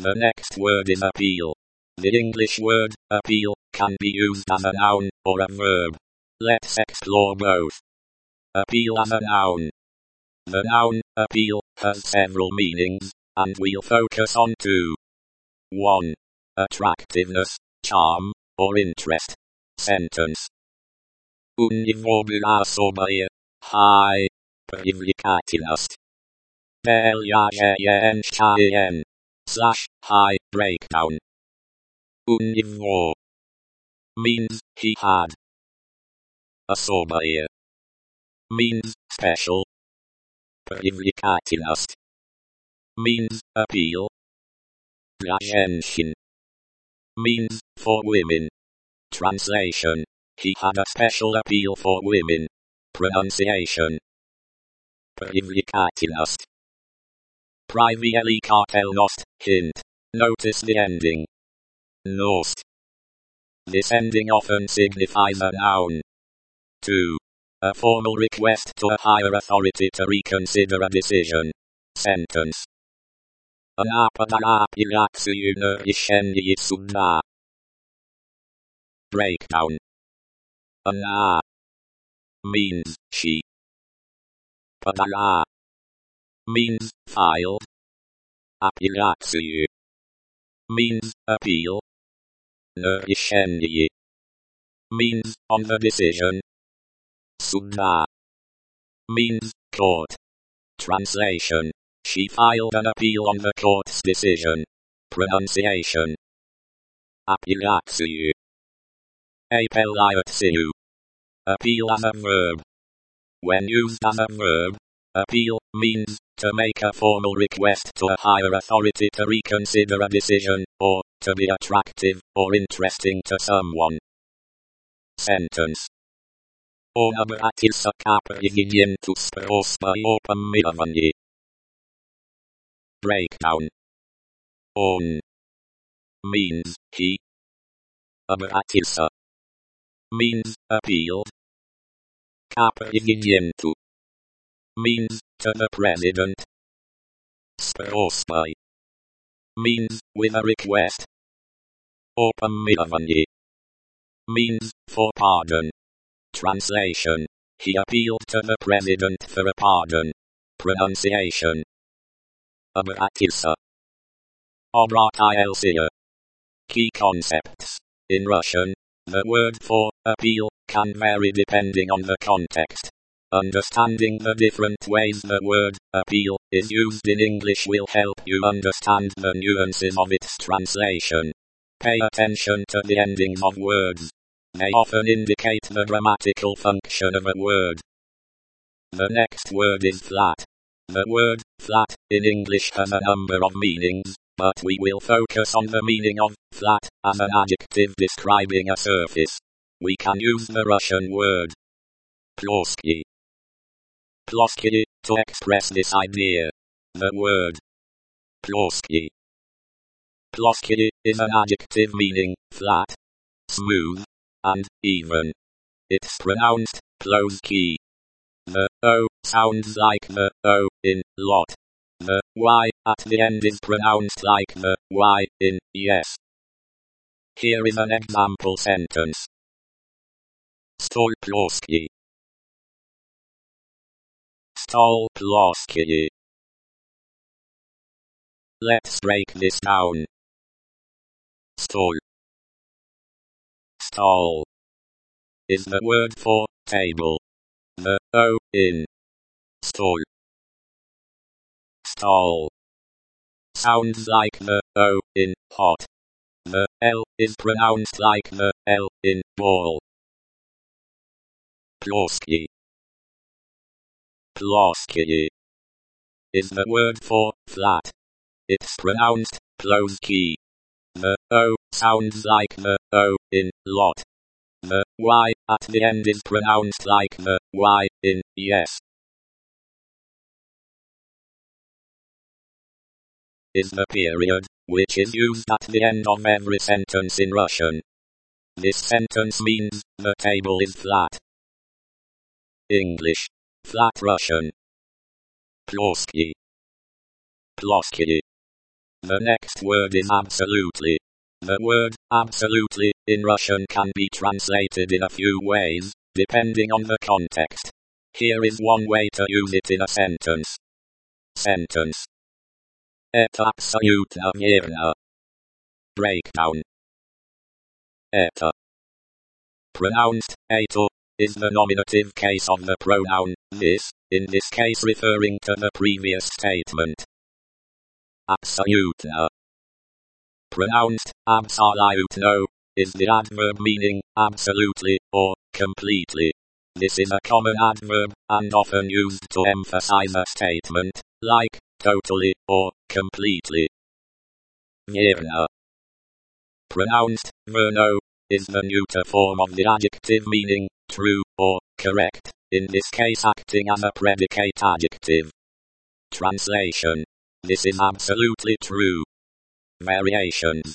The next word is appeal. The English word, appeal, can be used as a noun or a verb. Let's explore both. Appeal as a noun. The noun, appeal, has several meanings, and we'll focus on two. 1. Attractiveness, charm, or interest. Sentence. Univorbulasobaya, high, привлекательность. Beljajenskajen. High, breakdown. Univor means he had. Особая means special. Привлекательность means appeal. Для женщин means for women. Translation. He had a special appeal for women. Pronunciation. Привлекательность. Привлекательность. Hint. Notice the ending. Nost. This ending often signifies a noun. 2. A formal request to a higher authority to reconsider a decision. Sentence. Она подала апелляцию на решение суда. Breakdown. Она means she. Подала means filed. Апелляцию means appeal. На решение means on the decision. Суда means court. Translation. She filed an appeal on the court's decision. Pronunciation. Апелляцию. Апелляцию. Appeal as a verb. When used as a verb, appeal means to make a formal request to a higher authority to reconsider a decision, or to be attractive or interesting to someone. Sentence. Он обратился к президенту с просьбой о помиловании. Breakdown. Он means he. Обратился means appealed. К президенту means to the president. С просьбой means with a request. О помиловании means for pardon. Translation. He appealed to the president for a pardon. Pronunciation. Обратился. Обратился. Key concepts. In Russian, the word for appeal can vary depending on the context. Understanding the different ways the word appeal is used in English will help you understand the nuances of its translation. Pay attention to the endings of words. They often indicate the grammatical function of a word. The next word is flat. The word flat in English has a number of meanings, but we will focus on the meaning of flat as an adjective describing a surface. We can use the Russian word ploský. Ploský to express this idea. The word ploský. Ploský is an adjective meaning flat, smooth, and even. It's pronounced ploský. The O sounds like the O in lot. The Y at the end is pronounced like the Y in yes. Here is an example sentence. Stol ploský. Stol ploský. Let's break this down. Stol. Stol is the word for table. The O in stol. Stol sounds like the O in hot. The L is pronounced like the L in ball. Ploský. Ploský is the word for flat. It's pronounced ploský. The O sounds like the O in lot. The Y at the end is pronounced like the Y in yes. Is the period, which is used at the end of every sentence in Russian. This sentence means the table is flat. English. Flat Russian. Ploský. Ploský. The next word is absolutely. The word absolutely in Russian can be translated in a few ways, depending on the context. Here is one way to use it in a sentence. Sentence. Это абсолютно верно. Breakdown. Это. Pronounced это is the nominative case of the pronoun this, in this case referring to the previous statement. Абсолютно. Pronounced абсолютно is the adverb meaning absolutely or completely. This is a common adverb and often used to emphasize a statement, like totally or completely. Верно. Pronounced verno is the neuter form of the adjective meaning true or correct, in this case acting as a predicate adjective. Translation. This is absolutely true. Variations.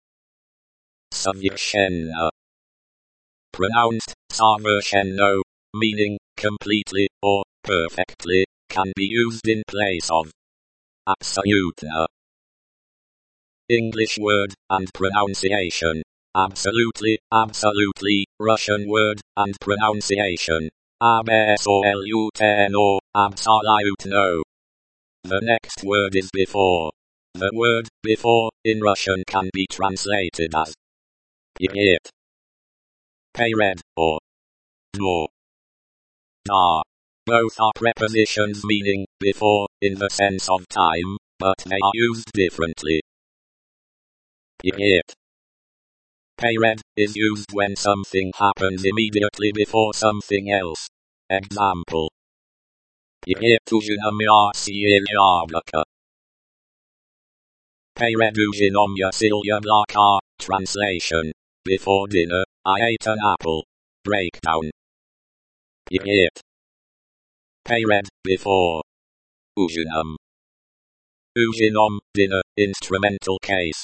Совершенно. Pronounced совершенно, meaning completely or perfectly, can be used in place of абсолютно. English word and pronunciation. Absolutely, absolutely, Russian word and pronunciation. Absolutno, absolutno. The next word is before. The word before in Russian can be translated as перед, перед, or до. Da. Both are prepositions meaning before in the sense of time, but they are used differently. Перед. Перед is used when something happens immediately before something else. Example. Перед ужином я съел яблоко. Перед ужином я съел яблоко. Translation. Before dinner, I ate an apple. Breakdown. Перед. Перед, before. Ужином. Ужином, dinner, instrumental case.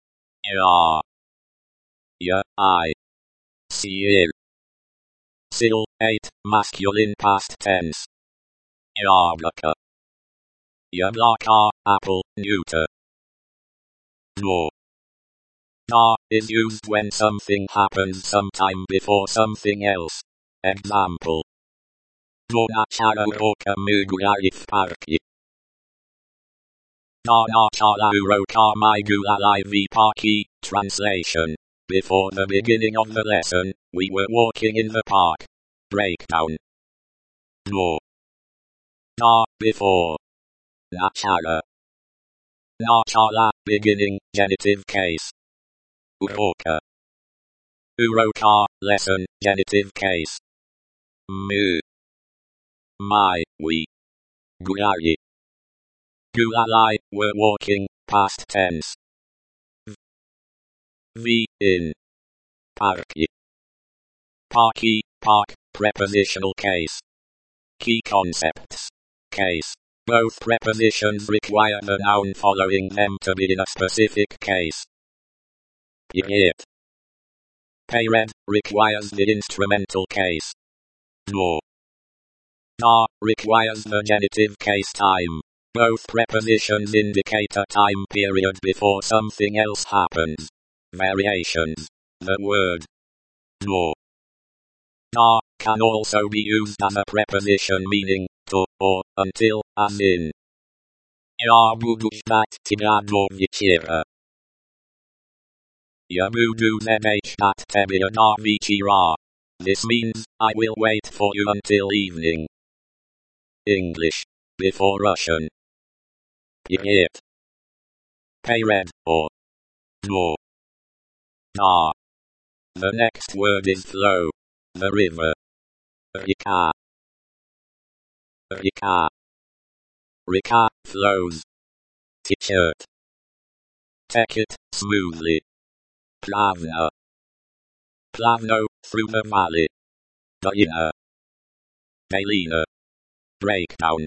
Я, I. Съел. Съел, ate, masculine past tense. Яблоко. Яблоко, apple, neuter. До. Da is used when something happens sometime before something else. Example. До начала урока мы гуляли в парке. До начала урока мы гуляли в парке. Translation. Before the beginning of the lesson, we were walking in the park. Breakdown. До. Da, before. Начало. Начало, beginning, genitive case. Урока. Урока, lesson, genitive case. Мы. My, we. Гуляли. Гуляли, were walking, past tense. V, in. Парки. Парки, park, prepositional case. Key concepts. Case. Both prepositions require the noun following them to be in a specific case. Перед. Перед requires the instrumental case. До. Da requires the genitive case time. Both prepositions indicate a time period before something else happens. Variations. The word до. Da can also be used as a preposition meaning to or until, as in Я буду ждать тебя до вечера. Я буду ждать тебя до вечера. This means, I will wait for you until evening. English. Before Russian. Перед. Перед, or до. Da. The next word is flow. The river. Река. Река. Reka flows. T-shirt. Teket, smoothly. Plavno. Plavno, through the valley. Dolina. Dolina. Breakdown.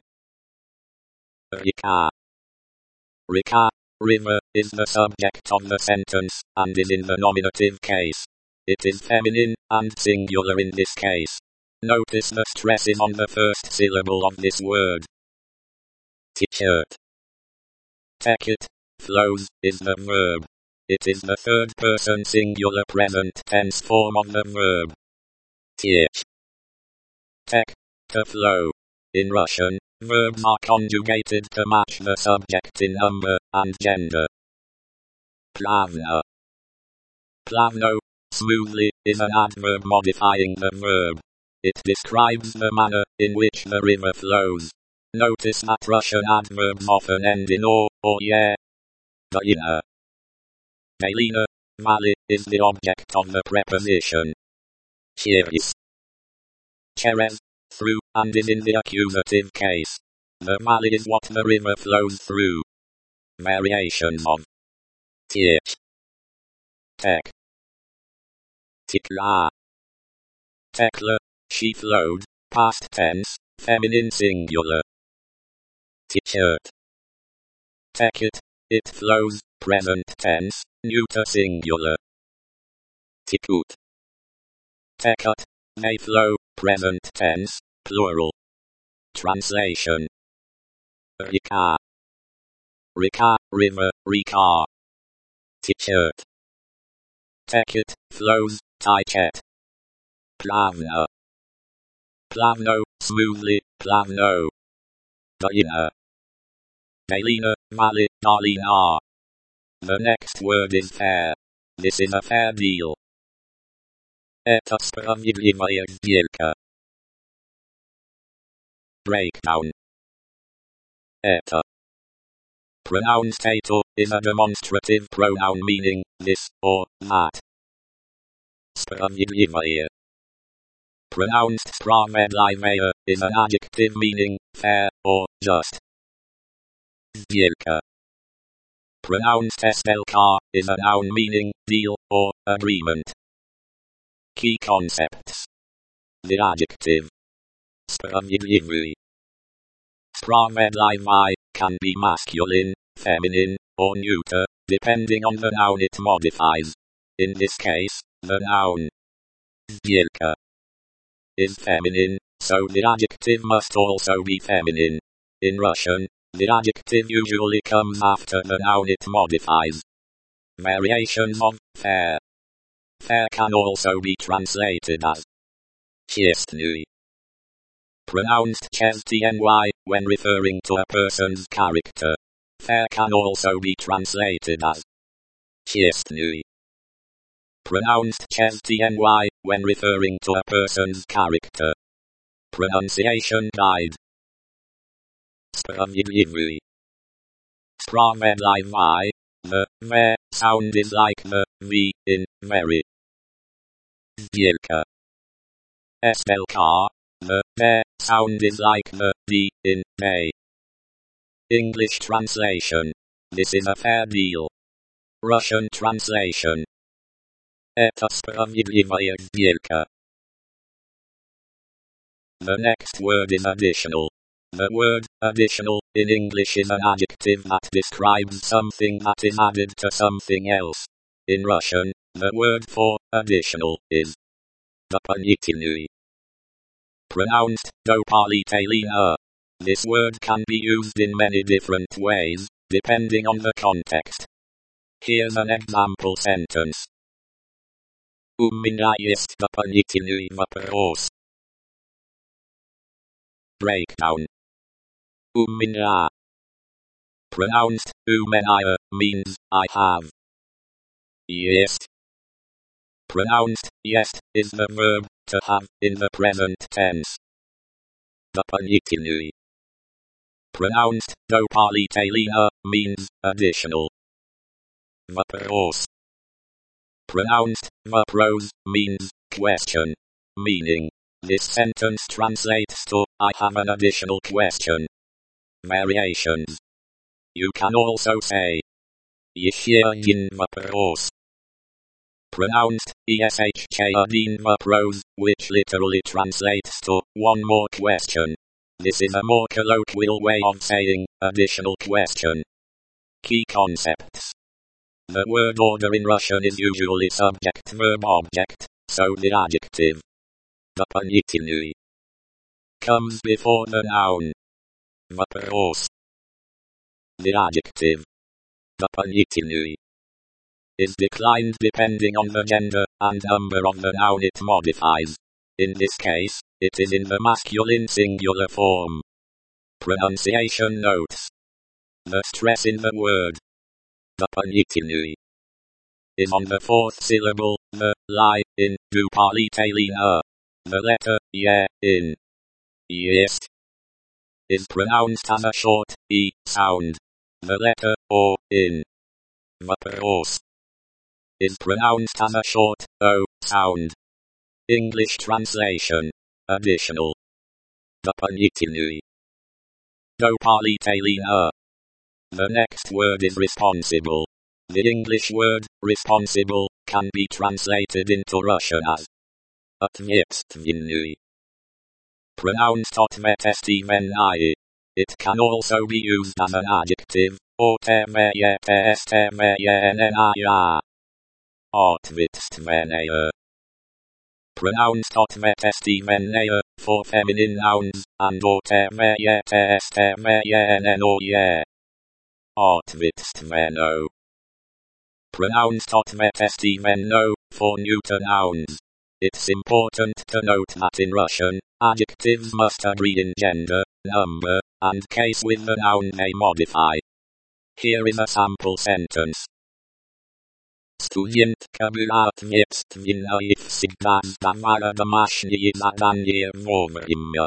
Reka. Reka, river, is the subject of the sentence, and is in the nominative case. It is feminine, and singular in this case. Notice the stress is on the first syllable of this word. T-shirt. Teket, flows, is the verb. It is the third person singular present tense form of the verb. Tech. Tek, to flow. In Russian, verbs are conjugated to match the subject in number and gender. Plavno. Plavno, smoothly, is an adverb modifying the verb. It describes the manner in which the river flows. Notice that Russian adverbs often end in or ye. Valina. Valina, valley, is the object of the preposition. Cheres. Cheres, through, and is in the accusative case. The valley is what the river flows through. Variations of Tech. Tek. Tikla. Tekla, she flowed, past tense, feminine singular. T-shirt. Tekit, it flows, present tense, neuter singular. Tikut. Tekut, they flow, present tense, plural. Translation. Rika. Rika, river, Rika. T-shirt. Tekit, flows, Tiket. Plavno. Plavno, smoothly, Plavno. Valina. Valina, valley, Valina. The next word is fair. This is a fair deal. Это справедливая сделка. Breakdown. Это. Pronounced eto is a demonstrative pronoun meaning this or that. Справедливая. Pronounced справедливая is an adjective meaning fair or just. Сделка. Pronounced SLK is a noun meaning deal or agreement. Key concepts. The adjective. Справедливый. Справедливый can be masculine, feminine, or neuter, depending on the noun it modifies. In this case, the noun сделка is feminine, so the adjective must also be feminine. In Russian, the adjective usually comes after the noun it modifies. Variations of fair. Fair can also be translated as честный. Pronounced chestny when referring to a person's character. Fair can also be translated as честный. Pronounced chestny when referring to a person's character. Pronunciation guide. Справедливый. Справедливый. The v sound is like the v in very. Сделка. SLK. The v sound is like the d in day. English translation. This is a fair deal. Russian translation. Это справедливая сделка. The next word is additional. The word additional in English is an adjective that describes something that is added to something else. In Russian, the word for additional is дополнительный. Pronounced дополнительно. This word can be used in many different ways, depending on the context. Here's an example sentence. У меня есть дополнительный вопрос. Breakdown. У меня. Pronounced у меня means I have. Есть. Pronounced есть is the verb to have in the present tense. Дополнительный. Pronounced дополнительно means additional. Вопрос. Pronounced вопрос means question. Meaning, this sentence translates to I have an additional question. Variations. You can also say еще один вопрос. Pronounced ESHK один вопрос, which literally translates to one more question. This is a more colloquial way of saying additional question. Key concepts. The word order in Russian is usually subject verb object, so the adjective дополнительный comes before the noun вопрос. The adjective Doppelnitinu is declined depending on the gender and number of the noun it modifies. In this case, it is in the masculine singular form. Pronunciation notes. The stress in the word doppelnitinu is on the fourth syllable, the lie in dupalitelina. The letter ye in yeast is pronounced as a short e sound. The letter o in vaporos is pronounced as a short o sound. English translation. Additional. Doppelnitinu. Dopalitelina. The next word is responsible. The English word responsible can be translated into Russian as ответственный. Pronounced ответственный. It can also be used as an adjective, ответственная. Ответственная. Pronounced ответственная for feminine nouns and ответственное. Ответственно. Pronounced ответственно for neuter nouns. It's important to note that in Russian, adjectives must agree in gender, number, and case with the noun they modify. Here is a sample sentence. Студентка была ответственна и всегда сдавала домашние задания вовремя.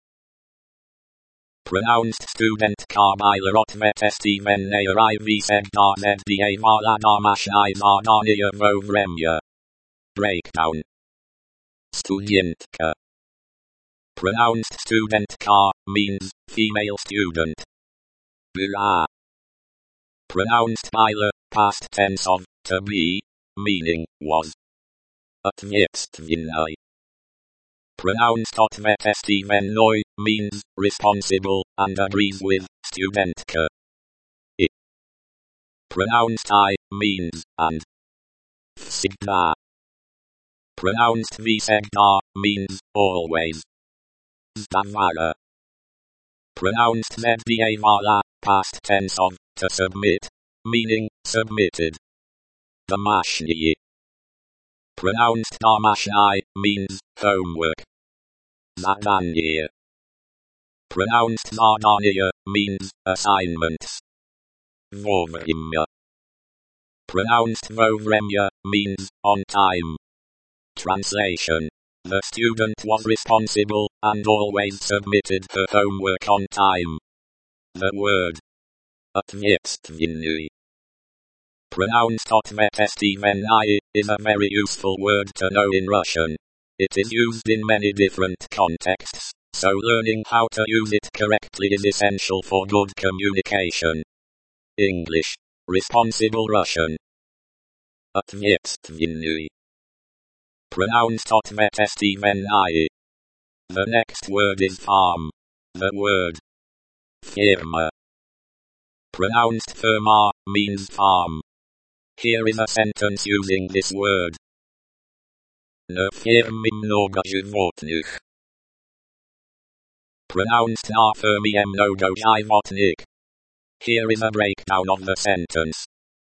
Pronounced studentka была ответственная и всегда сдавала домашние задания вовремя. Breakdown. Studentka. Pronounced studentka means female student. Была. Pronounced byla, past tense of to be, meaning was. Ответственной. Pronounced ответственной means responsible and agrees with studentka. I. Pronounced I means and. Всегда. Pronounced всегда means always. Сдавала. Pronounced сдавала, past tense of to submit, meaning submitted. Домашние. Pronounced домашние means homework. Задание. Pronounced задание means assignments. Вовремя. Pronounced вовремя means on time. Translation. The student was responsible and always submitted her homework on time. The word ответственный, pronounced ответственный, is a very useful word to know in Russian. It is used in many different contexts, so learning how to use it correctly is essential for good communication. English. Responsible Russian. Ответственный. Pronounced ответственный. The next word is farm. The word ферма. Pronounced ferma means farm. Here is a sentence using this word. На ферме много животных. Pronounced na ferme много животных. Here is a breakdown of the sentence.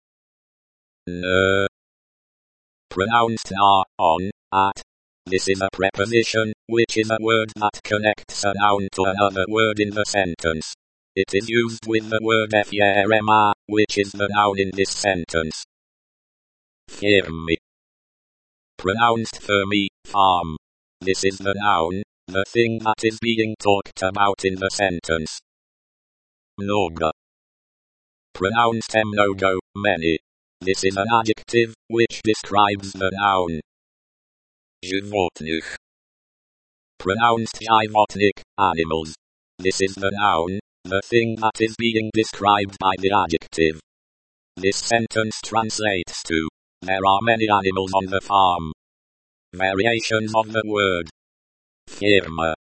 Na. Pronounced na, on, at. This is a preposition, which is a word that connects a noun to another word in the sentence. It is used with the word ferma, which is the noun in this sentence. Fermi. Pronounced fermi, farm. This is the noun, the thing that is being talked about in the sentence. Много. Pronounced много, many. This is an adjective, which describes the noun. Животных. Pronounced животных, animals. This is the noun, the thing that is being described by the adjective. This sentence translates to, there are many animals on the farm. Variations of the word. Ферма.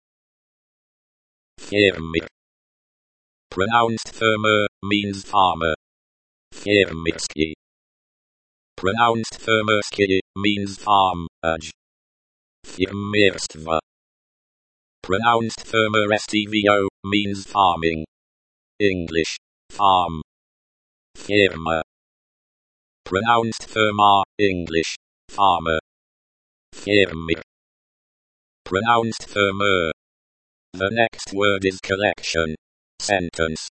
Фермер. Pronounced fermer, means farmer. Фермерский. Pronounced фермерский, means farm, Фермерство. Pronounced fermerstvo, means farming. English. Farm. Firma. Pronounced firma, English, farmer. Firmir. Pronounced firmer. The next word is collection. Sentence.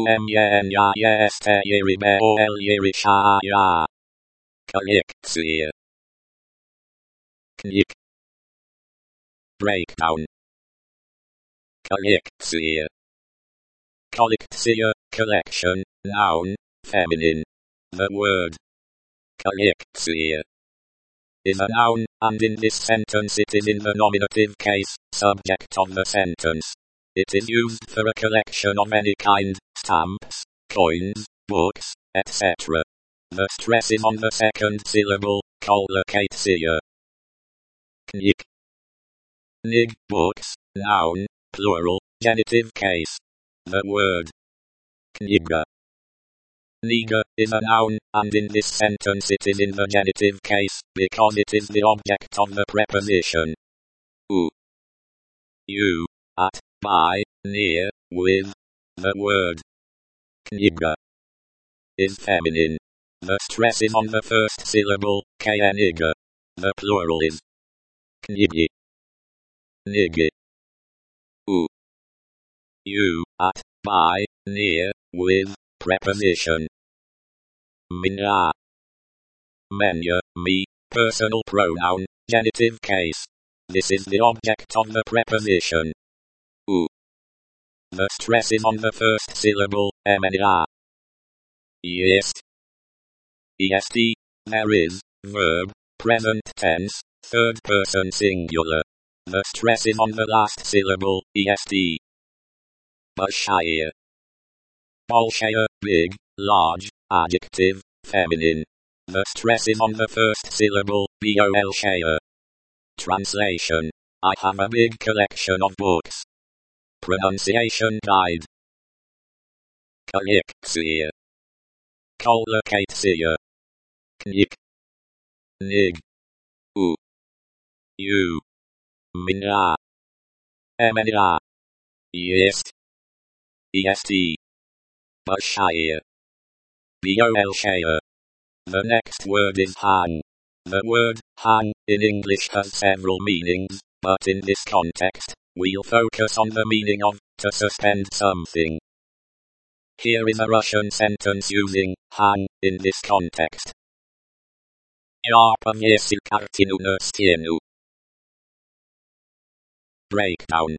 Umyanyayesteyiribeolyirishaya. Collectia. Knik. Breakdown. Collectia. Collectia, collection, noun, feminine. The word collectia is a noun, and in this sentence it is in the nominative case, subject of the sentence. It is used for a collection of any kind, stamps, coins, books, etc. The stress is on the second syllable, collocatia. Knig. Nig, books, noun, plural, genitive case. The word kniga. Niga is a noun, and in this sentence it is in the genitive case, because it is the object of the preposition u. You, at, by, near, with. The word kniga is feminine. The stress is on the first syllable, kniga. The plural is knigi. Nigi. U. You, at, by, near, with. Preposition. Mina. Menya, me, personal pronoun, genitive case. This is the object of the preposition u. The stress is on the first syllable, emenia. Est. Est. There is, verb, present tense, third person singular. The stress is on the last syllable, est. Bolshaya. Bolshaya, big, large, adjective, feminine. The stress is on the first syllable, bolshaya. Translation. I have a big collection of books. Pronunciation guide. Collectia. Collocatia. Knik. Nig. U. You. Mina. Emenia. Est. Est. Bolshaya. Bolshaya. The next word is hang. The word hang in English has several meanings, but in this context, we'll focus on the meaning of to suspend something. Here is a Russian sentence using hang in this context. Я повесил картину на стену. Breakdown.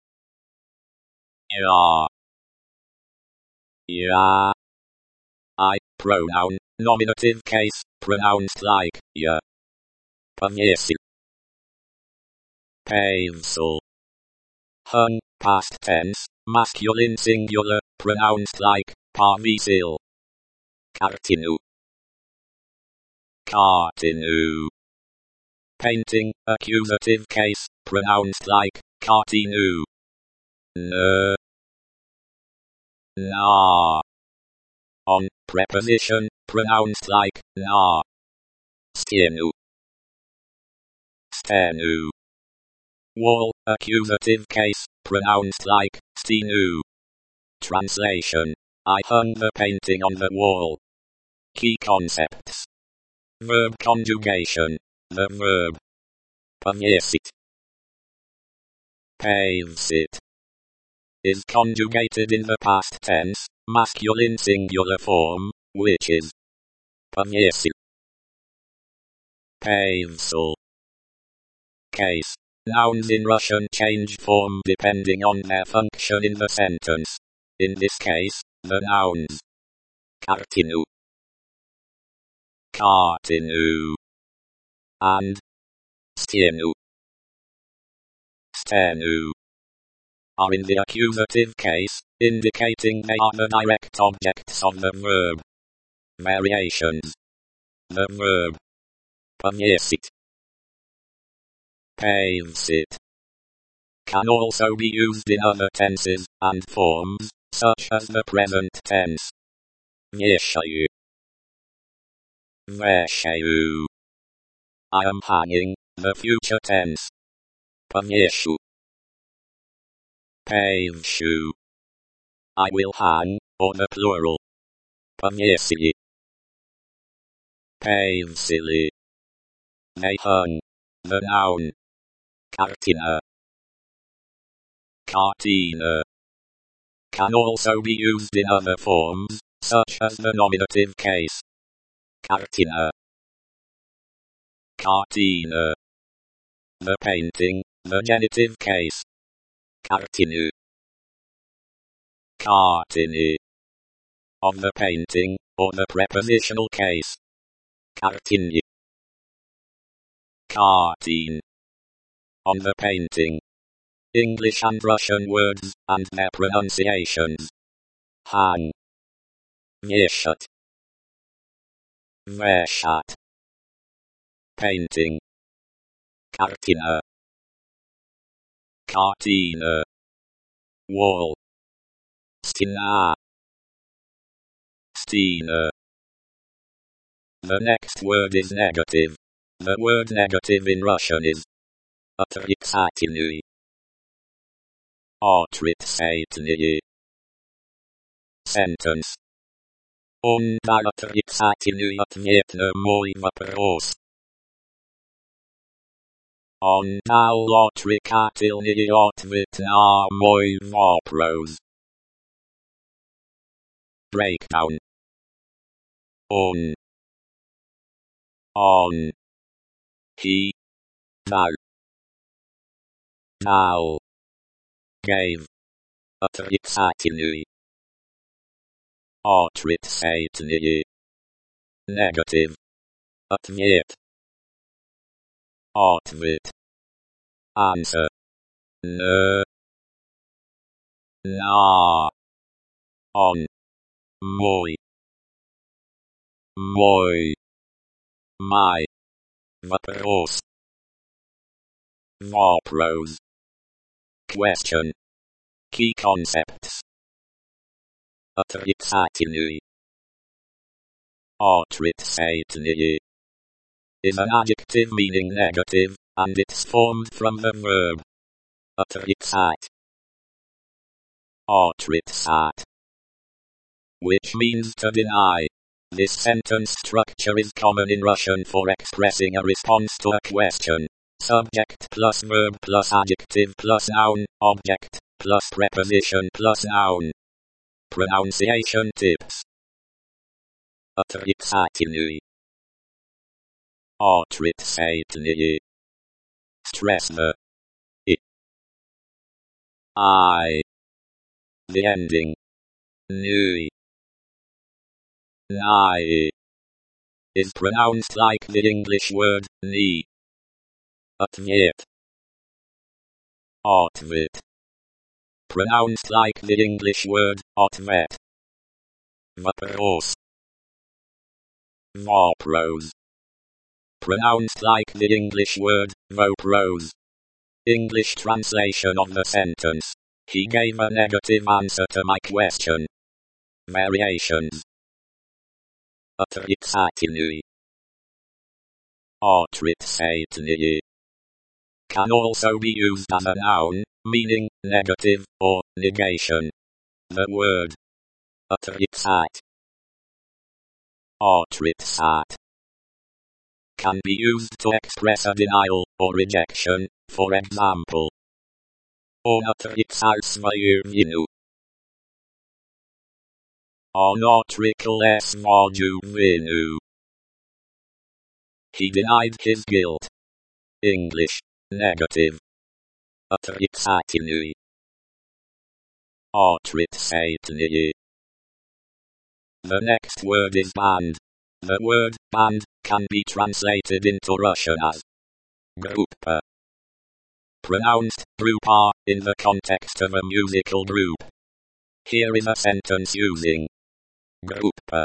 Ya. I, pronoun, nominative case, pronounced like ya. Повесил. Pencil. Hung, past tense, masculine singular, pronounced like повесил. Картину. Картину. Painting, accusative case, pronounced like картину. Na. On, preposition, pronounced like na. Stenu. Stenu. Wall, accusative case, pronounced like stenu. Translation. I hung the painting on the wall. Key concepts. Verb conjugation. The verb повесить. Повесить is conjugated in the past tense, masculine singular form, which is повесил. Повесил. Case. Nouns in Russian change form depending on their function in the sentence. In this case, the nouns картину, картину, and stenu, stenu are in the accusative case, indicating they are the direct objects of the verb. Variations. The verb повесить, повесить can also be used in other tenses and forms, such as the present tense. Вешаю. Вешаю. I am hanging, the future tense. Повешу. Повешу. I will hang, or the plural. Повесили. Pavesili. They hung. The noun. Cartina. Cartina. Can also be used in other forms, such as the nominative case. Cartina. Cartina. The painting, the genitive case. Cartinu. Cartini. Of the painting, or the prepositional case. Cartini. Cartine. On the painting. English and Russian words, and their pronunciations. Hang. Veshat. Veshat. Painting. Cartina. Cartina. Wall. Stina. Stina. The next word is negative. The word negative in Russian is отрицательный. Отрицательный. Sentence. Он дал отрицательный ответ на мой вопрос. Он дал отрицательный ответ на мой вопрос. Breakdown. On. He. Dal. Dal. Gave. Отрицательный. Отрицательный. Negative. Ответ. Ответ. Answer. N. Na. On. Мой. Мой. My. Вопрос. Вопрос. Question. Key concepts. Отрицательный. Отрицательный. Is an adjective meaning negative, and it's formed from the verb отрицать. Отрицать. Which means to deny. This sentence structure is common in Russian for expressing a response to a question. Subject plus verb plus adjective plus noun, object plus preposition plus noun. Pronunciation tips. Отрицательный. Отрицательный. Stress the I. The ending. Nui. Nai. Is pronounced like the English word ni. Ответ. Ответ. Pronounced like the English word ответ. Вопрос. Вопрос. Pronounced like the English word вопрос. English translation of the sentence. He gave a negative answer to my question. Variations. Отрицательный. Отрицательный. Can also be used as a noun, meaning negative or negation. The word отрицать. Отрицать. Can be used to express a denial or rejection, for example. Он отрицал свою вину. Он отрицал свою вину. He denied his guilt. English. Negative. Отрицательный. Отрицательный. The next word is band. The word band can be translated into Russian as группа. Pronounced группа in the context of a musical group. Here is a sentence using группа.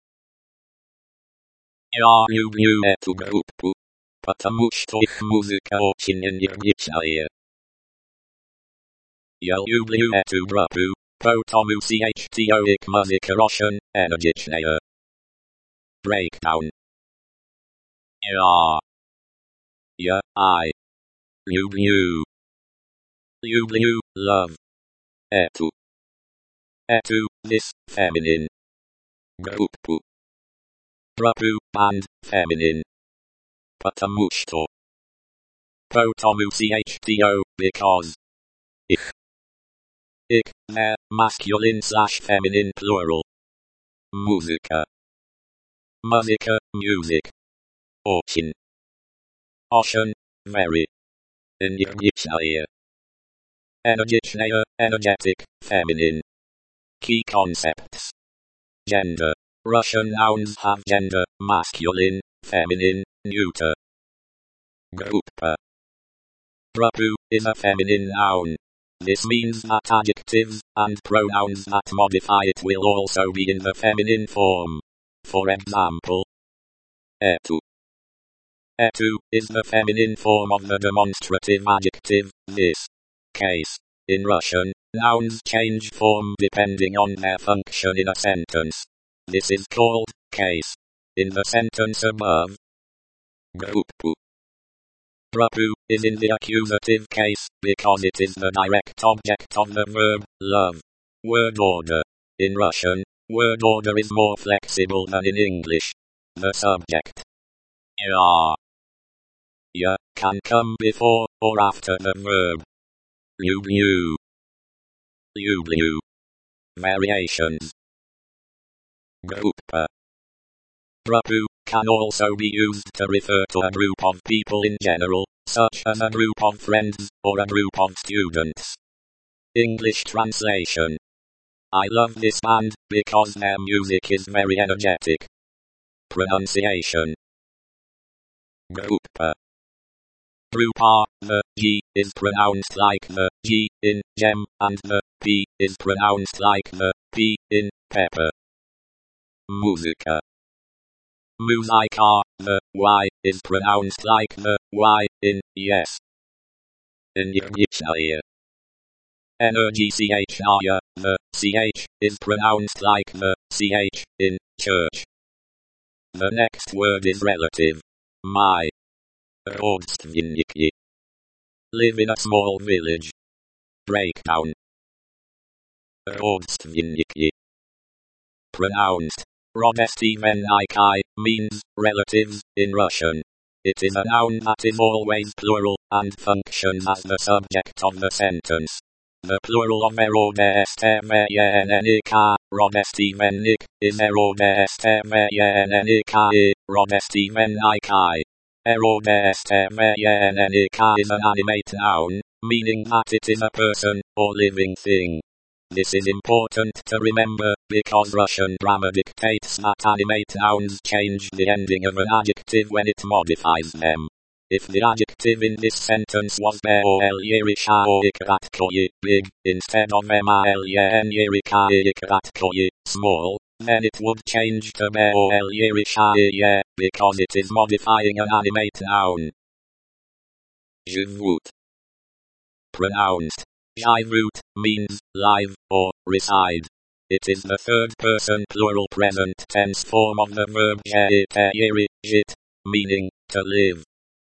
Я люблю эту группу, потому что их музыка очень энергичная. Я люблю эту группу, потому что их музыка очень энергичная. Breakdown. I. Люблю. Люблю, love. Эту. Эту, this, feminine. Группу. Drapu, and feminine. Потому что. Потому chto, because. Ich, their, masculine/feminine plural. Muzika. Muzika, music. Очень. Очень, very. Energiczная. Energiczная, energetic, feminine. Key concepts. Gender. Russian nouns have gender, masculine, feminine, neuter. Группа. Drapu is a feminine noun. This means that adjectives and pronouns that modify it will also be in the feminine form. For example, etu. Etu is the feminine form of the demonstrative adjective, this. Case. In Russian, nouns change form depending on their function in a sentence. This is called case. In the sentence above, группу. Drapu is in the accusative case because it is the direct object of the verb love. Word order. In Russian, word order is more flexible than in English. The subject ya can come before or after the verb. Lublю. Lublю. Variations. Группа. Drapu can also be used to refer to a group of people in general, such as a group of friends or a group of students. English translation. I love this band because their music is very energetic. Pronunciation. Группа. Группа, the G is pronounced like the G in gem, and the P is pronounced like the P in pepper. Muzika. Muzika, the Y is pronounced like the Y in yes. Energiczная. Energiczная, the CH is pronounced like the CH in church. The next word is relative. My. Родственники. Live in a small village. Breakdown. Родственники. Pronounced. Родственники means relatives in Russian. It is a noun that is always plural and functions as the subject of the sentence. The plural of rodственники, родственник, is родственники, родственники. Rodственники is an animate noun, meaning that it is a person or living thing. This is important to remember because Russian grammar dictates that animate nouns change the ending of an adjective when it modifies them. If the adjective in this sentence was big instead of small, then it would change to because it is modifying an animate noun. Живут. Pronounced. Живут means live or reside. It is the third person plural present tense form of the verb жить, meaning to live.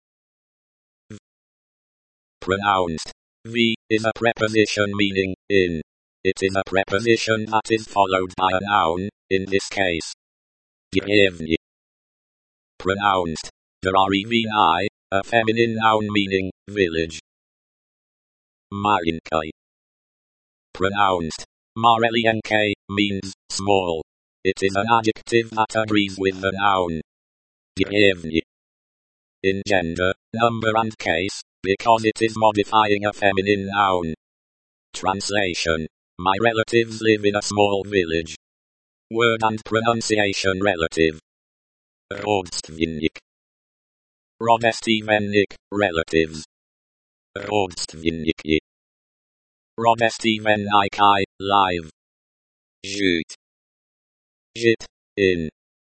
Pronounced. V is a preposition meaning in. It is a preposition that is followed by a noun, in this case. Dеревни. Pronounced. Dеревни, a feminine noun meaning village. Маленький. Pronounced. Маленький means small. It is an adjective that agrees with the noun. Dеревни. In gender, number and case, because it is modifying a feminine noun. Translation. My relatives live in a small village. Word and pronunciation relative. Родственник. Родственник, relatives. Родственники. Родственники, live. Жить. Жить, in.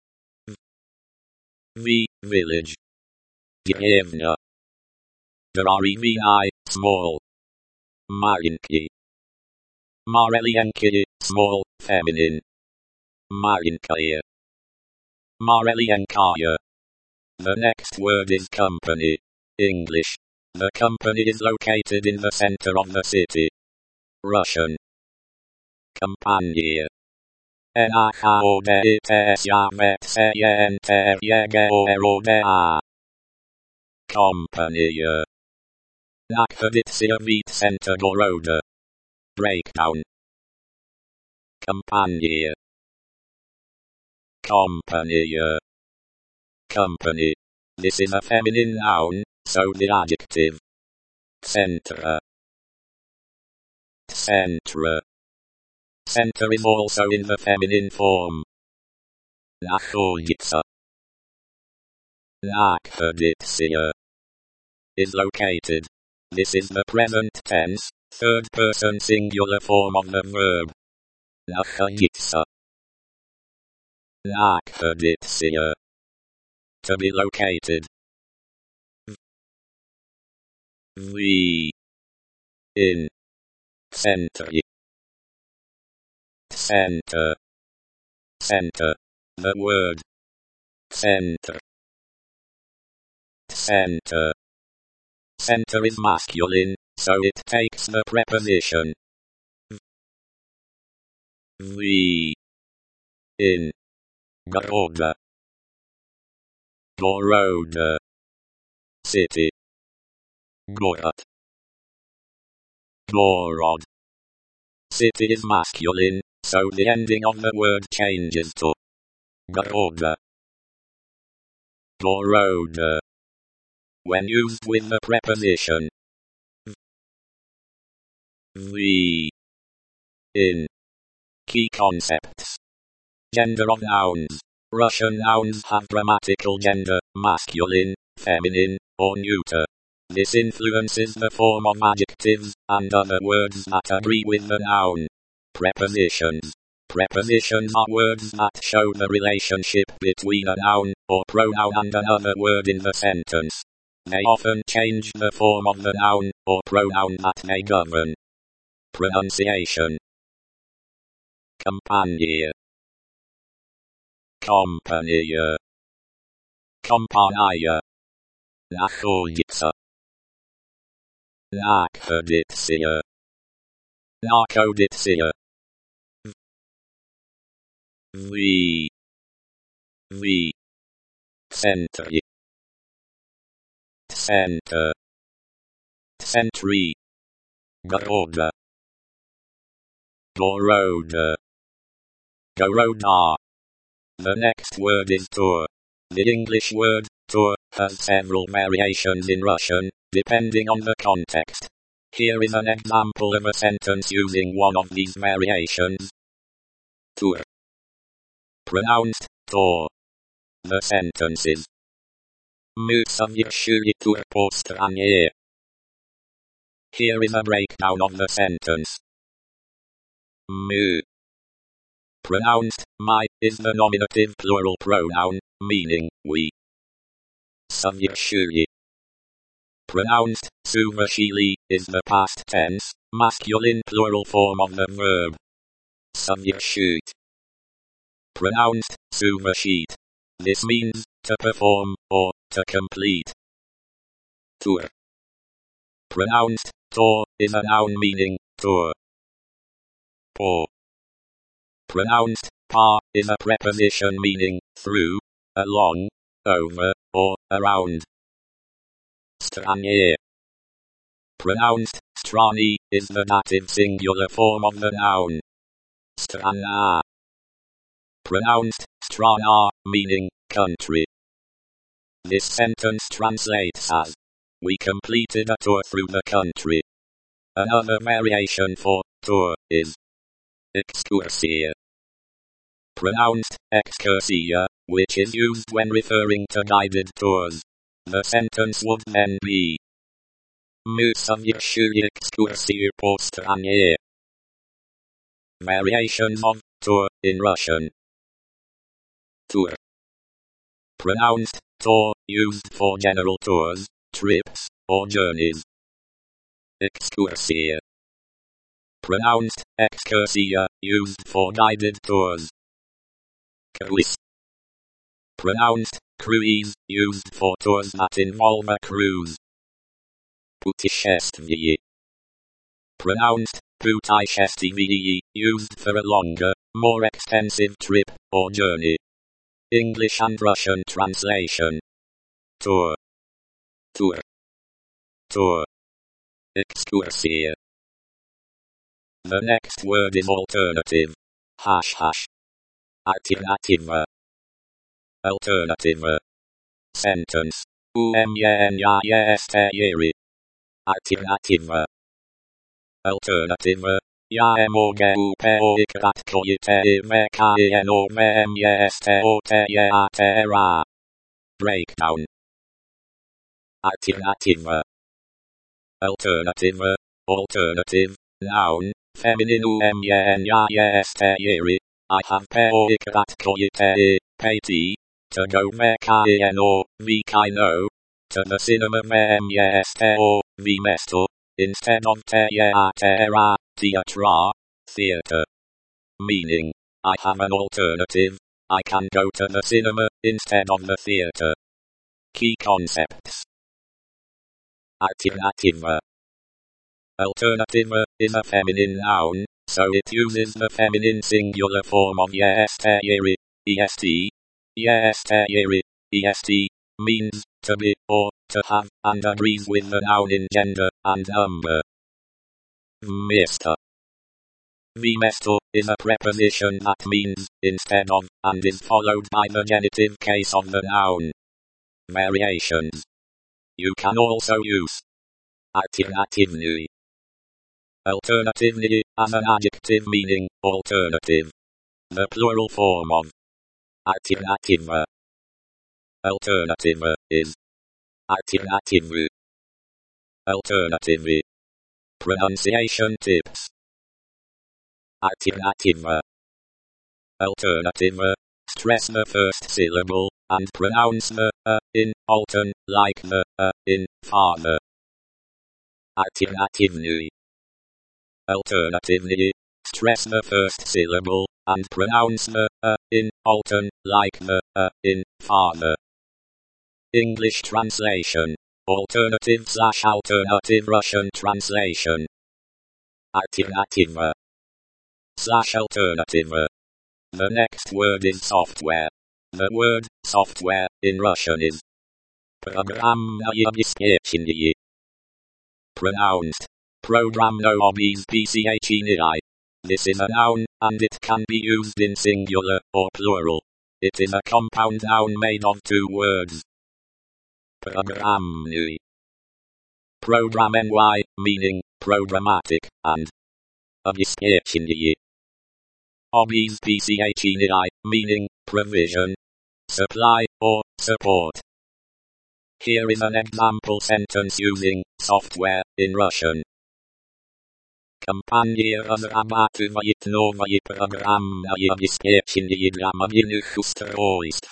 Village. Деревня. Деревня, small. Маленький. Маленький, small, feminine. Маленькая. Маленькая. The next word is company. English. The company is located in the center of the city. Russian. Компания. NAHODITSJAVETSEJENTERJEGEOERODEA Company Nachhoditsia Vietcentagoroda Breakdown Company Company Company. This is a feminine noun, so the adjective Centre. Centre. Centre is also in the feminine form. Nachoditsa. Nachhoditsia is located. This is the present tense, third person singular form of the verb. Nachoditsa. Nachhoditsia. To be located. V. In. Center. Center. Center. The word. Center. Center. Center is masculine, so it takes the preposition V. In. Goroda. Goroda. City. Gorod. Gorod. City is masculine, so the ending of the word changes to Goroda. Goroda. When used with the preposition V. In. Key concepts. Gender of nouns. Russian nouns have grammatical gender, masculine, feminine, or neuter. This influences the form of adjectives, and other words that agree with the noun. Prepositions. Prepositions are words that show the relationship between a noun, or pronoun and another word in the sentence. They often change the form of the noun, or pronoun that they govern. Pronunciation. Company. Company. Compania. Nachoditsa. Nachhoditsia. Narkoditsia. V. V. Center. Center. Century. Goroda. Goroda. Goroda. The next word is tour. The English word, tour, has several variations in Russian, depending on the context. Here is an example of a sentence using one of these variations. Tour. Pronounced, tour. The sentence is Мы совершили тур по стране. Here is a breakdown of the sentence. Мы. Pronounced, my, is the nominative plural pronoun, meaning, we. Совершили. Pronounced, совершили, is the past tense, masculine plural form of the verb. Совершить. Pronounced, совершить. This means, to perform, or, to complete. Tour. Pronounced, tour, is a noun meaning, tour. По. Pronounced, pa, is a preposition meaning, through, along, over, or, around. Stranie. Pronounced, strani, is the dative singular form of the noun. Strana. Pronounced, strana, meaning, country. This sentence translates as, we completed a tour through the country. Another variation for tour is excursia. Pronounced excursia, which is used when referring to guided tours. The sentence would then be Мы совершили экскурсию по стране. Variations of tour in Russian. Tour. Pronounced tour, used for general tours, trips, or journeys. Excursia. Pronounced excursia, used for guided tours. Cruise. Pronounced cruise, used for tours that involve a cruise. Путешествие. Pronounced Putishestivee, used for a longer, more extensive trip or journey. English and Russian translation. Tour. Tour. Tour. Excursia. The next word is alternative. Alternativa. Alternativa. Sentence. Umyanyayestayeri. Alternativa. Alternativa. Yaemoge upeoikratkoyite vekaeno vmyesteoteyatera. Breakdown. Alternativa. Alternativa. Alternative. Noun. Feminine umyanyayestayeri. I have peoikratkoyite, peti. To go vekaeno, vikaino. To the cinema vmyesteo, vimesto. Instead of teatera, theatra, theatre. Meaning, I have an alternative. I can go to the cinema instead of the theatre. Key concepts. Alternativa. Alternativa is a feminine noun, so it uses the feminine singular form of yestayeri, est. Yestayeri, est, means to be or to have, and agrees with the noun in gender and number. Vmesto. Vmesto is a preposition that means instead of, and is followed by the genitive case of the noun. Variations. You can also use alternatively. Alternatively as an adjective meaning alternative. The plural form of alternativa. Alternativa is alternativu. Alternative. Pronunciation tips. Alternativa. Alternativa. Stress the first syllable and pronounce the in alten like the in father. Alternatively. Alternatively. Stress the first syllable and pronounce the in alten like the in father. English translation. Alternative/alternative Russian translation. Alternativa /alternativa. The next word is software. The word software in Russian is программное обеспечение. Pronounced programmное обеспечение. This is a noun, and it can be used in singular or plural. It is a compound noun made of two words. Programmный. Programmный, meaning programmatic, and обеспечение. Обеспечение, meaning provision, supply, or support. Here is an example sentence using software in Russian. Компания разрабатывает новое программное обеспечение для мобильных устройств.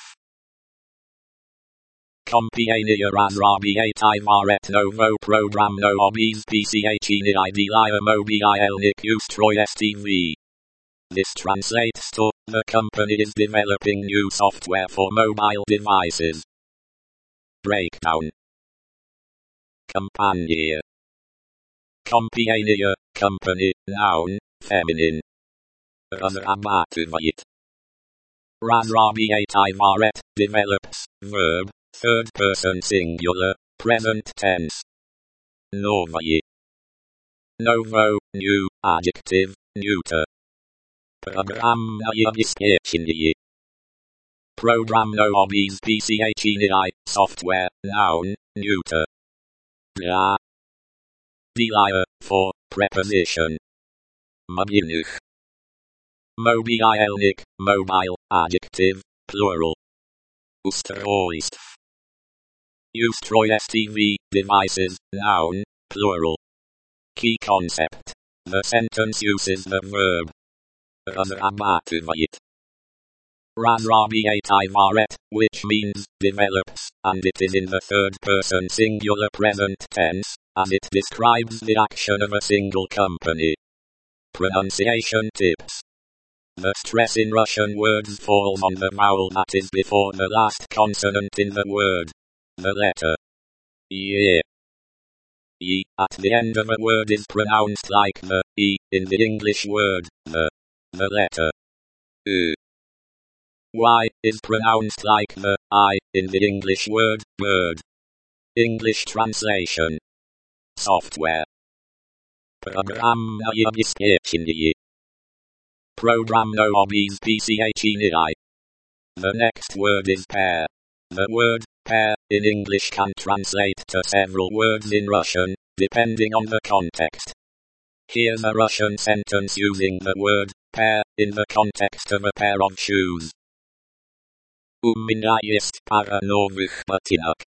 Компания разрабатывает новое программное обеспечение для мобильных устройств. This translates to, the company is developing new software for mobile devices. Breakdown. Компания. Компания, company, noun, feminine. Разрабатывает. Разрабатывает, develops, verb, third person singular, present tense. Новое. Novo, new, adjective, neuter. Программное обеспечение. Программное обеспечение, software, noun, neuter. Для. Для, for, preposition. Мобильных. Мобильных, mobile, adjective, plural. Устройств. Устройств, devices, noun, plural. Key concept. The sentence uses the verb разрабатывает. Разрабатывает, which means develops, and it is in the third person singular present tense, as it describes the action of a single company. Pronunciation tips. The stress in Russian words falls on the vowel that is before the last consonant in the word. The letter Y. E at the end of a word is pronounced like the E in the English word, the letter U. Y is pronounced like the I in the English word, bird. English translation. Software. Programna обеспечение. Programno obezpchni. The next word is pair. The word pair in English can translate to several words in Russian, depending on the context. Here's a Russian sentence using the word pair in the context of a pair of shoes. У меня есть пара новых ботинок.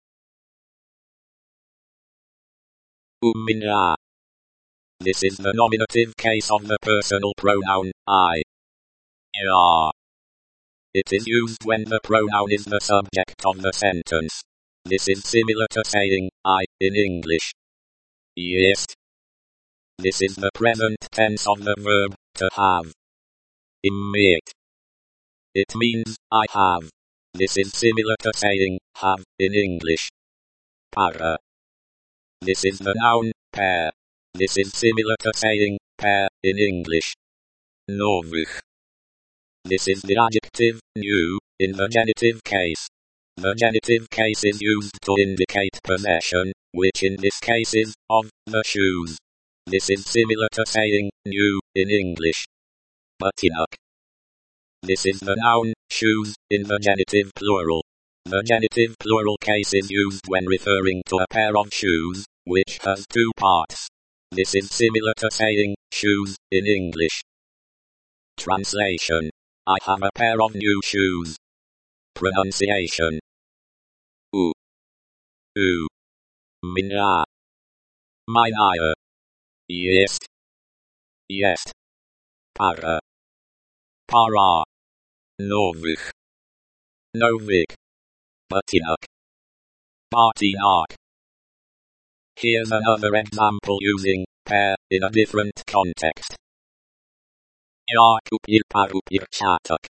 У меня. This is the nominative case of the personal pronoun I. Ja. It is used when the pronoun is the subject of the sentence. This is similar to saying I in English. Есть. This is the present tense of the verb to have. Иметь. It means I have. This is similar to saying have in English. Пара. This is the noun pair. This is similar to saying pair in English. Новых. This is the adjective new in the genitive case. The genitive case is used to indicate possession, which in this case is of the shoes. This is similar to saying new in English. Ботинок. This is the noun shoes in the genitive plural. The genitive plural case is used when referring to a pair of shoes, which has two parts. This is similar to saying shoes in English. Translation. I have a pair of new shoes. Pronunciation. U. Меня. Meine. Есть. Есть. Пара. Пара. Новых. Новых. Ботинок. Ботинок. Here's another example using pair in a different context. Я купил пару перчаток.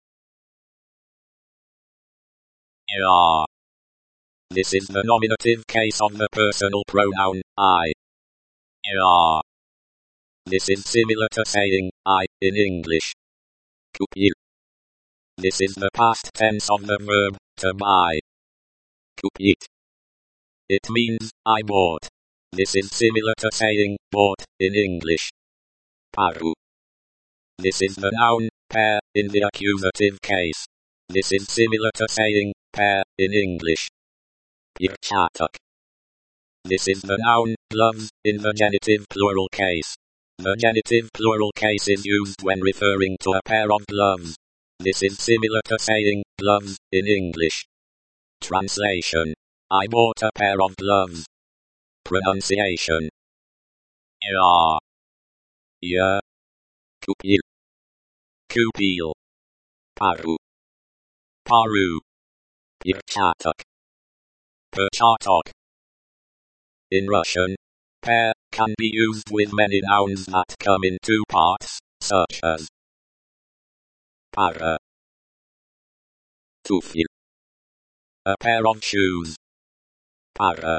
Я. This is the nominative case of the personal pronoun I. Я. This is similar to saying I in English. Купил. This is the past tense of the verb to buy. Купить. It means I bought. This is similar to saying bought in English. Пару. This is the noun pair in the accusative case. This is similar to saying pair in English. Перчаток. This is the noun gloves in the genitive plural case. The genitive plural case is used when referring to a pair of gloves. This is similar to saying gloves in English. Translation. I bought a pair of gloves. Pronunciation. Я. Я. Купил. Купил. Пару. Пару. Перчаток. Перчаток. In Russian, pair can be used with many nouns that come in two parts, such as пара. Туфель. A pair of shoes. Пара.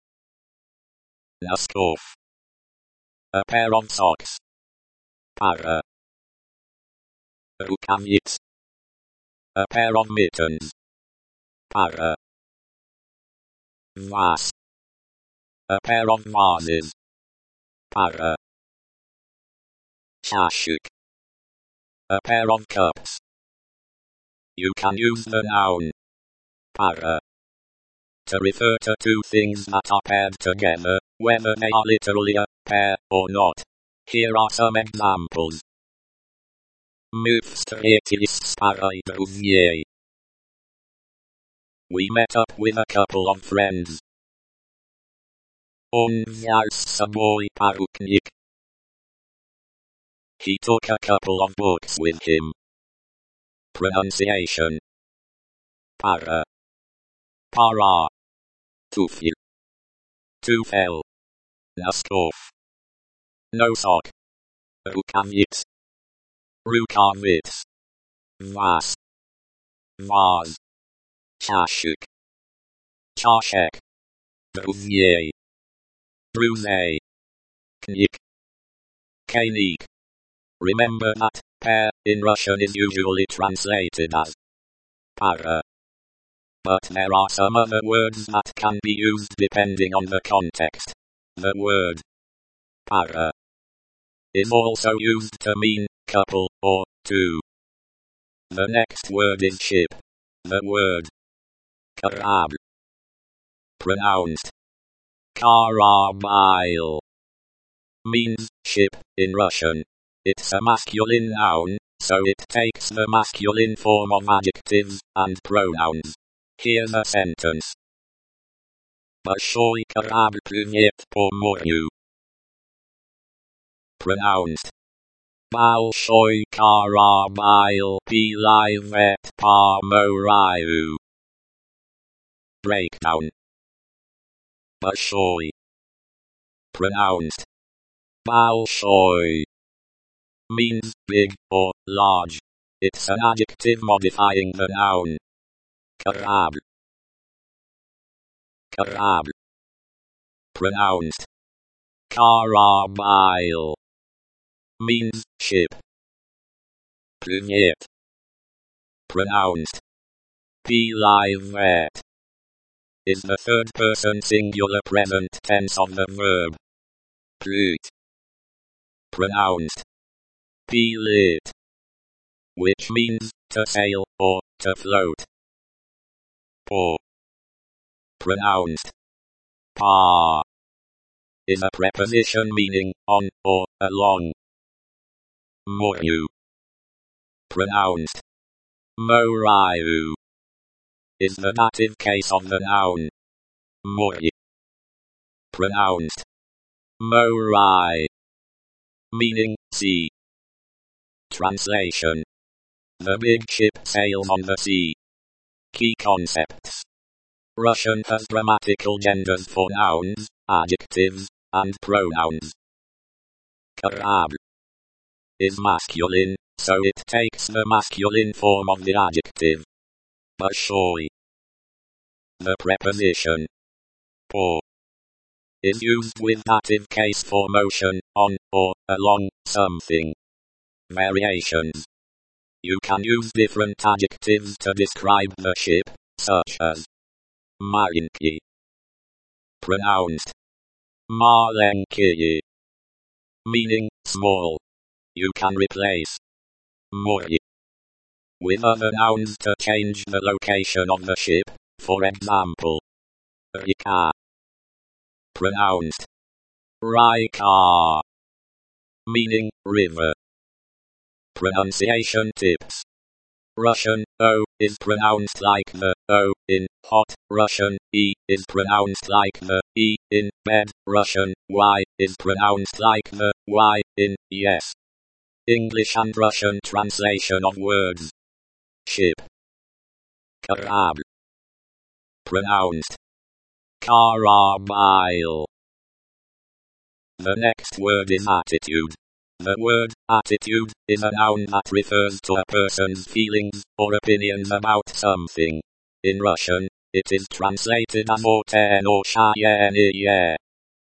Носков. A pair of socks. Пара. Рукавиц. A pair of mittens. Пара. Vase. A pair of vases. Пара. Чашек. A pair of cups. You can use the noun пара to refer to two things that are paired together, whether they are literally a pair or not. Here are some examples. Мы встретились с парой друзей. We met up with a couple of friends. Он взял с собой пару книг. He took a couple of books with him. Pronunciation. Пара. Пара. Туфель. Туфель. Носков. Носок. Рукавиц. Рукавиц. Vase. Vase. Чашек. Чашек. Друзей. Bruze. Knik. Kainik. Remember that pair in Russian is usually translated as para. But there are some other words that can be used depending on the context. The word para is also used to mean couple or two. The next word is ship. The word karablь, pronounced karabail, means ship in Russian. It's a masculine noun, so it takes the masculine form of adjectives and pronouns. Here's a sentence. Большой корабль плывет по морю. Pronounced большой корабль плывет по морю. Breakdown. Большой. Pronounced большой. Means big or large. It's an adjective modifying the noun. Корабль. Корабль. Pronounced корабль. Means ship. Плывет. Pronounced плывет. Is the third person singular present tense of the verb плыть. Pronounced плыть, which means to sail or to float. По. Pronounced pa. Is a preposition meaning on or along. Морю. Pronounced морю. Is the dative case of the noun море. Pronounced морай. Meaning sea. Translation. The big ship sails on the sea. Key concepts. Russian has grammatical genders for nouns, adjectives, and pronouns. Kорабль is masculine, so it takes the masculine form of the adjective. Большой. The preposition по is used with dative case for motion on or along something. Variations. You can use different adjectives to describe the ship, such as маленький. Pronounced маленький. Meaning small. You can replace море with other nouns to change the location of the ship, for example, река. Pronounced райка. Meaning river. Pronunciation tips. Russian O is pronounced like the O in hot. Russian E is pronounced like the E in bed. Russian Y is pronounced like the Y in yes. English and Russian translation of words. Ship. Корабль. Pronounced корабль. The next word is attitude. The word attitude is a noun that refers to a person's feelings or opinions about something. In Russian, it is translated as отношение,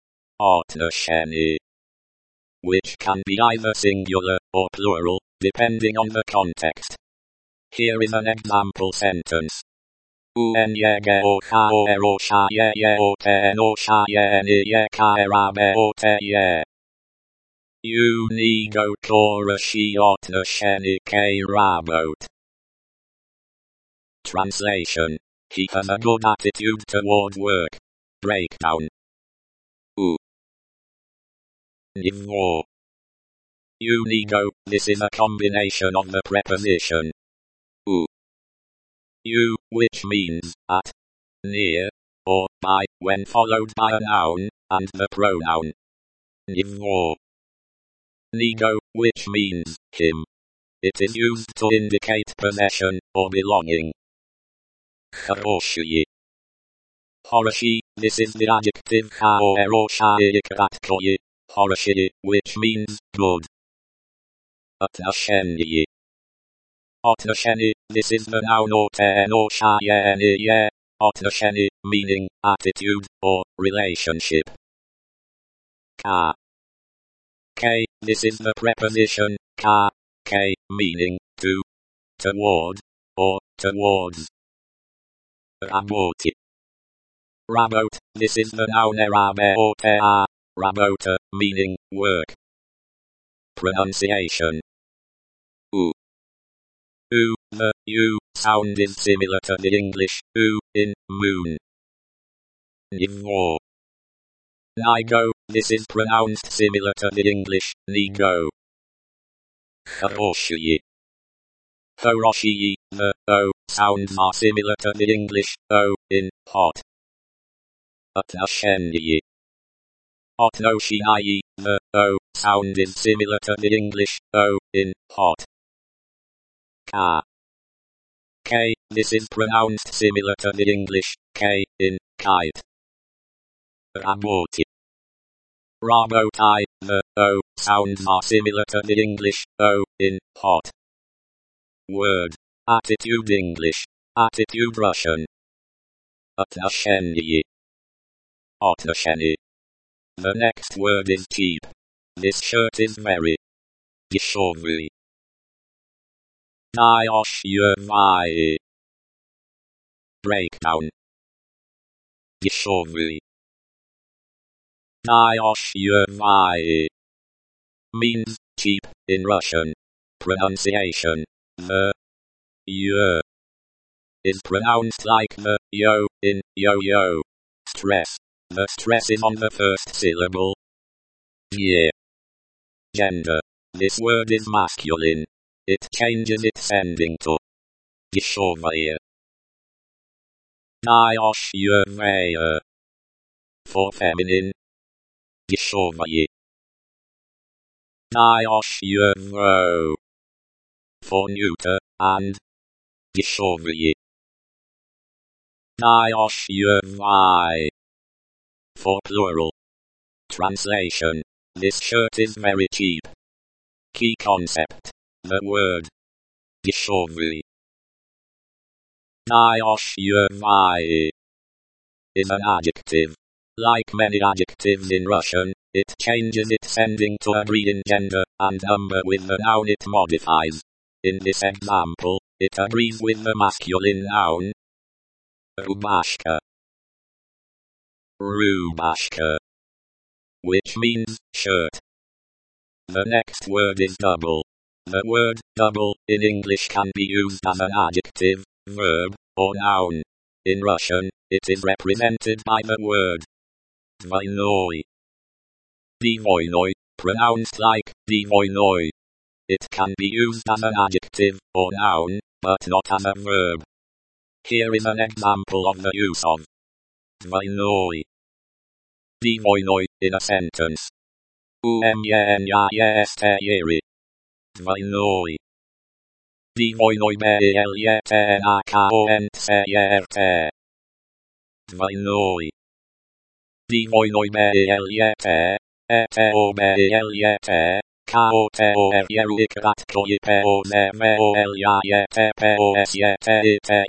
which can be either singular or plural, depending on the context. Here is an example sentence. U niego хорошие отношения работы. Translation. He has a good attitude toward work. Breakdown. U. Niego. U niego. This is a combination of the preposition U, which means at, near, or by, when followed by a noun, and the pronoun niego. Niego, which means him. It is used to indicate possession or belonging. Хорошие. Хорошие, this is the adjective хорошие краткое, хорошие, which means good. Отношения. Отношения, this is the noun отношения, отношения, meaning attitude or relationship. Ka. K. This is the preposition ka, k, meaning to, toward, or towards. Raboti. Rabot. This is the noun erabeotea, rabota, meaning work. Pronunciation. U. U. The U sound is similar to the English U in moon. Nivo. Nigo. This is pronounced similar to the English nigo. Хорошие. Хорошие. The O sounds are similar to the English O in hot. Отношения. Отношения. The O sound is similar to the English O in hot. Ka. K. This is pronounced similar to the English K in kite. Работе. Работай. The O sounds are similar to the English O in hot. Word. Attitude English. Attitude Russian. Отношения. Отношения. The next word is cheap. This shirt is very дешевый. Дешевый. Breakdown. Дешевый. Дешевый. Means cheap in Russian. Pronunciation. The y is pronounced like the yo in yo-yo. Stress. The stress is on the first syllable. Yeah. Gender. This word is masculine. It changes its ending to дешевые. Дешевые. For feminine. Дешевые. Дешево. For neuter, and дешевые. Дешевый. For plural. Translation. This shirt is very cheap. Key concept. The word дешевый. Дешевый is an adjective. Like many adjectives in Russian, it changes its ending to agree in gender and number with the noun it modifies. In this example, it agrees with the masculine noun rubashka. Rubashka, which means shirt. The next word is double. The word double in English can be used as an adjective, verb, or noun. In Russian, it is represented by the word двойной. Двойной, pronounced like двойной. It can be used as an adjective or noun, but not as a verb. Here is an example of the use of двойной. Двойной in a sentence. Умнее двойной. Двойной белетнаконцерт. Двойной. Двойной белет. Это белет. Каотеорьеры краткое поземельяете посетите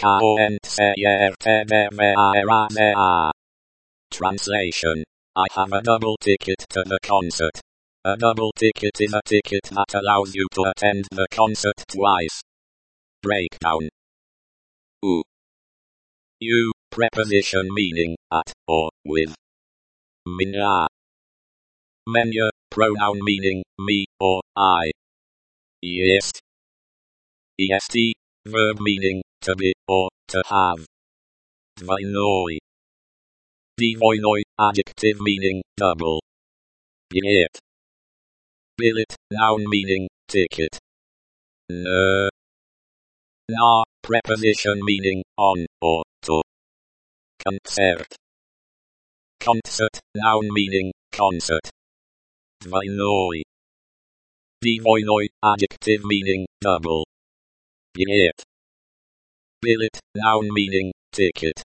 ерикаонцерт. Translation. I have a double ticket to the concert. A double ticket is a ticket that allows you to attend the concert twice. Breakdown. U. U, preposition meaning at or with. Меня. Меня, pronoun meaning me or I. Есть. Est, verb meaning to be or to have. Двойной. Двойной, adjective meaning double. Билет. Billet, noun meaning ticket. Na, preposition meaning on or to. Concert. Concert, noun meaning concert. Двойной. Двойной, adjective meaning double. Билет. Billet, noun meaning ticket.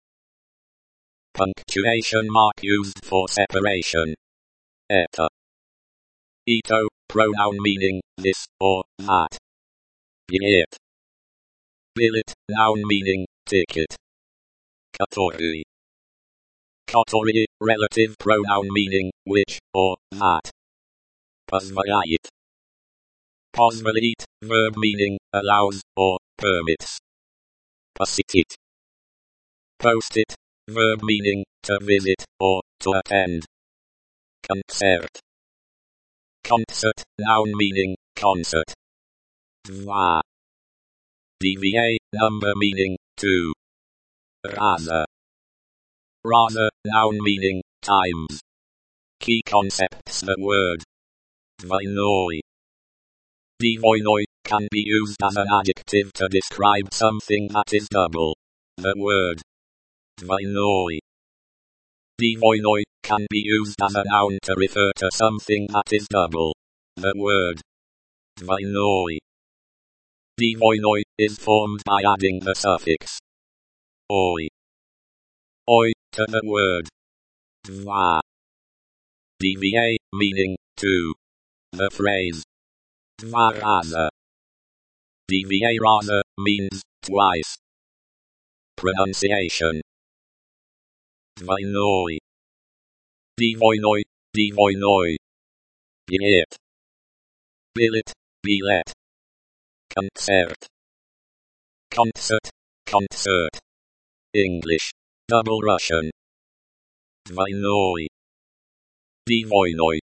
Punctuation mark used for separation. Это. Ito, pronoun meaning this or that. Билет. Billet, noun meaning ticket. Который. Kotori, relative pronoun meaning which, or that. Pozvalyayet. Pozvalyet, verb meaning allows, or permits. Positit. Postit, verb meaning to visit, or to attend. Concert. Concert, noun meaning concert. Dva. DVA, number meaning 2. Rather. Rather, noun meaning times. Key concepts the word. Dvoinoi. Dvoinoi can be used as an adjective to describe something that is double. The word. Dvoinoi. Dvoinoi can be used as a noun to refer to something that is double. The word. Dvoinoi. Dvoinoi is formed by adding the suffix oi. Oi to the word. Dva. DVA, meaning two. The phrase. Dva raza. DVA raza means twice. Pronunciation. Dvoinoi. Dvoinoi, dvoinoi. Bilet. Billet, bilet. Concert. Concert, concert. English. Double Russian. Dvoinoi. Dvoinoi.